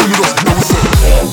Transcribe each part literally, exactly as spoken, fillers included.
send it up. Now what's up?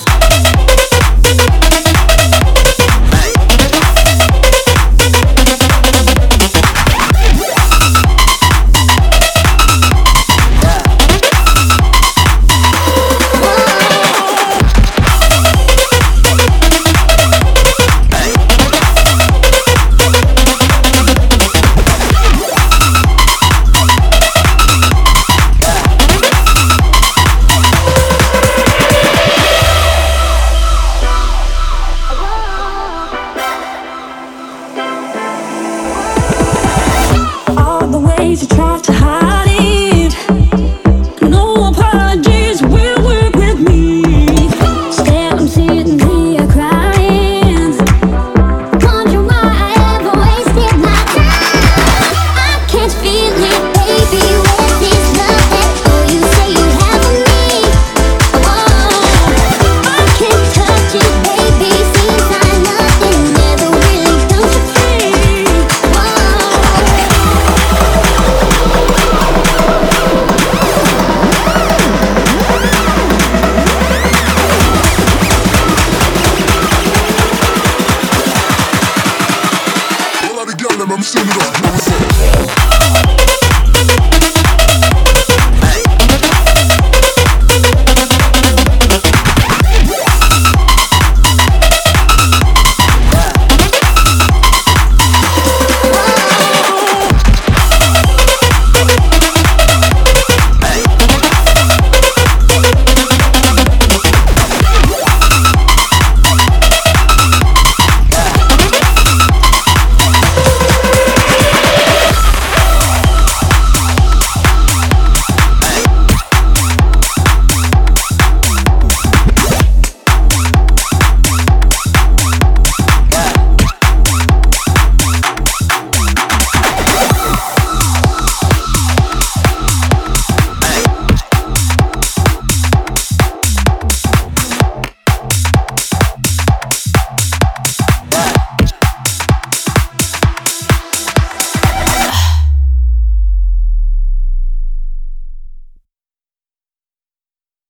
You try to hide it. No apologies will work with me. Still I'm sitting here crying, wondering why I ever wasted my time. I can't feel it, baby. Where's this love that oh you say you have for me? Oh, I can't touch it, baby. Seems like nothing ever really comes to free. Whoa. All out together, I'm sending it up.